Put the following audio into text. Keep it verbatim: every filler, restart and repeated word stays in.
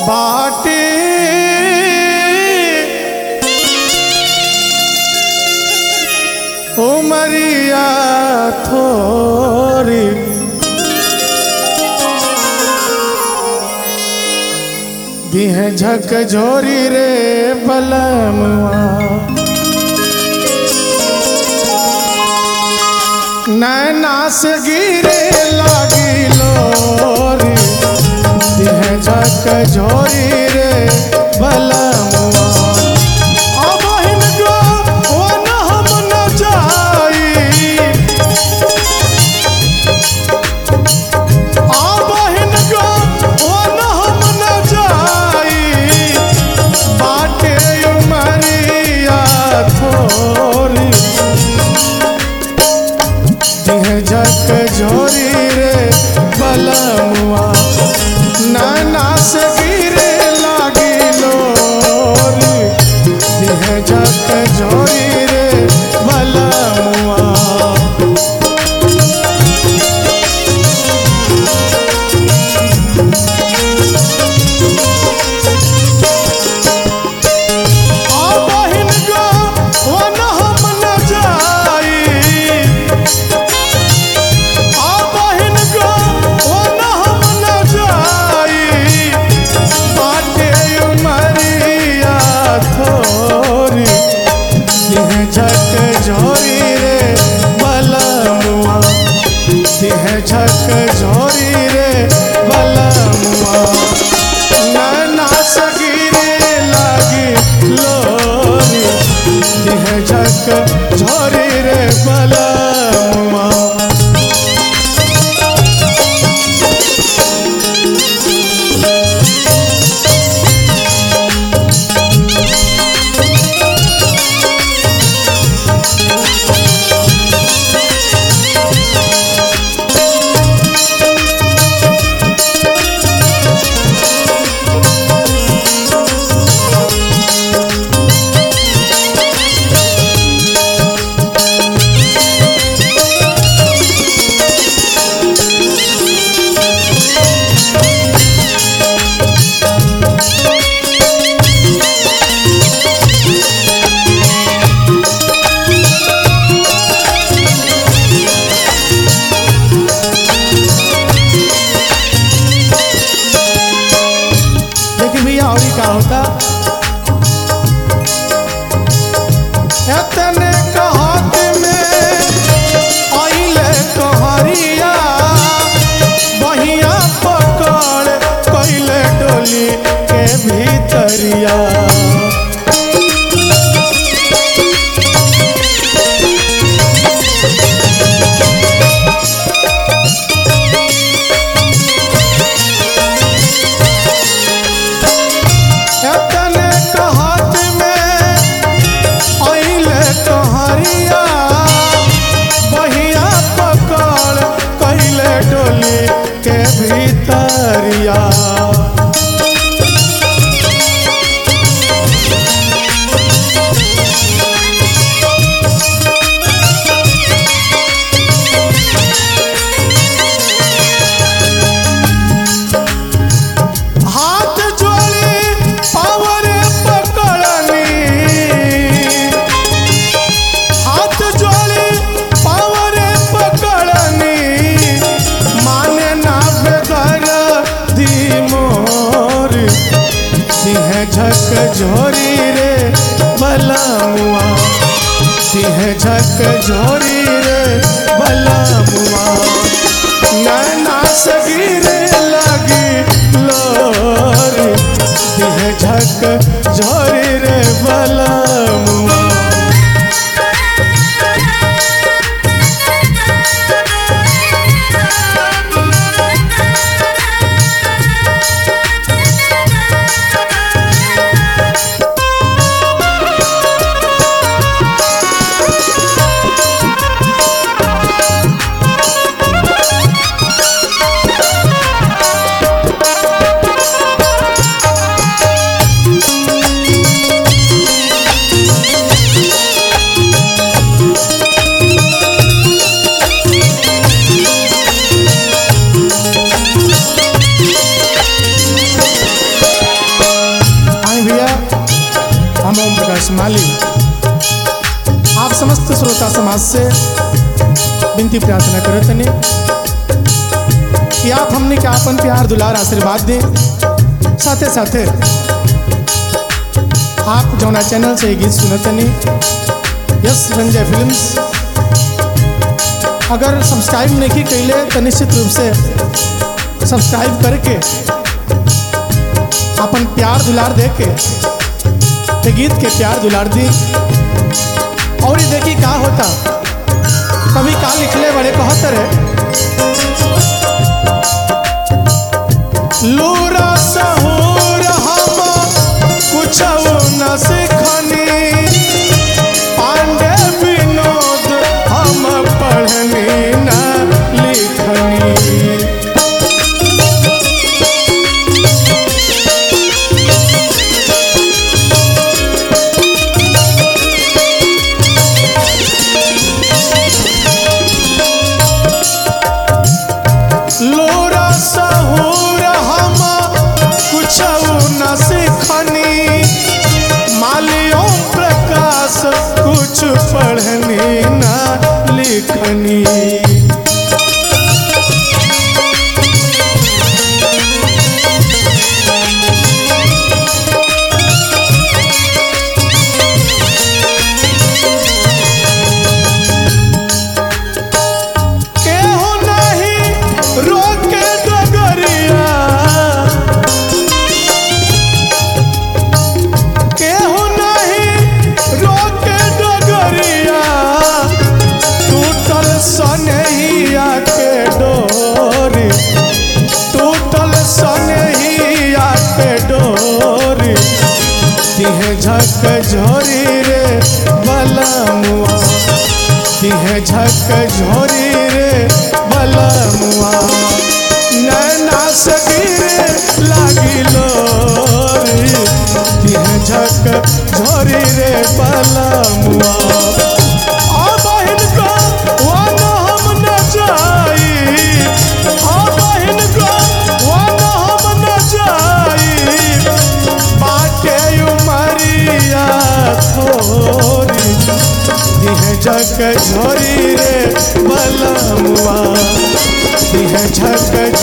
बाटे उमरिया थोरी दिह झक झोरी रे बलमवा नैना से गिरे लागी लोरी दिह झक झोरी रे बलमवा झक झोरी रे बलमुआ नाना से गिरे लागी लोरी दिह झक झोरी रे बलमुआ झक झोरी रे बलमुआ नाना से गिरे लागी लोरी दिह झक झोरी रे बलमुआ का होता एतने कहत में आइले कहरिया बहिया पकड़ कैले डोली के भीतरिया भीतरिया हाथ जोड़ी पावरे पकड़नी हाथ जोड़ी पावरे पकड़नी माने ना दिह झक झोरी रे बलमुआ दिह झक झोरी रे बलमुआ नैना से गिरे लगी लोरी दिह झक झोरी रे बलमुआ ओम प्रकाश माली आप समस्त श्रोता समाज से विनती प्रार्थना करत ने कि आप हमने के आपन प्यार दुलार आशीर्वाद दें। साथे साथे आप जौना चैनल से गीत सुनत ने यस रंजय फिल्म्स अगर सब्सक्राइब नहीं कैले तो निश्चित रूप से सब्सक्राइब करके अपन प्यार दुलार दे के ते गीत के प्यार दुलार दी। और ये देखी का होता कभी का लिखले बड़े कहतर है लूरा सहूर हम कुछ न सिखनी पांडे विनोद हम पढ़नी न लिखनी। लोरा सहूर हम कुछ न सिखनी मालियों प्रकाश कुछ पढ़नी न लिखनी। झक झोरी रे बलमुआ दिहे झक झोरी रे बलमुआ नैना से गिरे लागी लोरी दिहे झक झोरी रे बलमुआ। आ बहिन को वन हम न जाई आ बहिन को वन हम न जाई बाटे उमरिया थोरी दिहे झक झोरी रे बलमुआ दिहे झक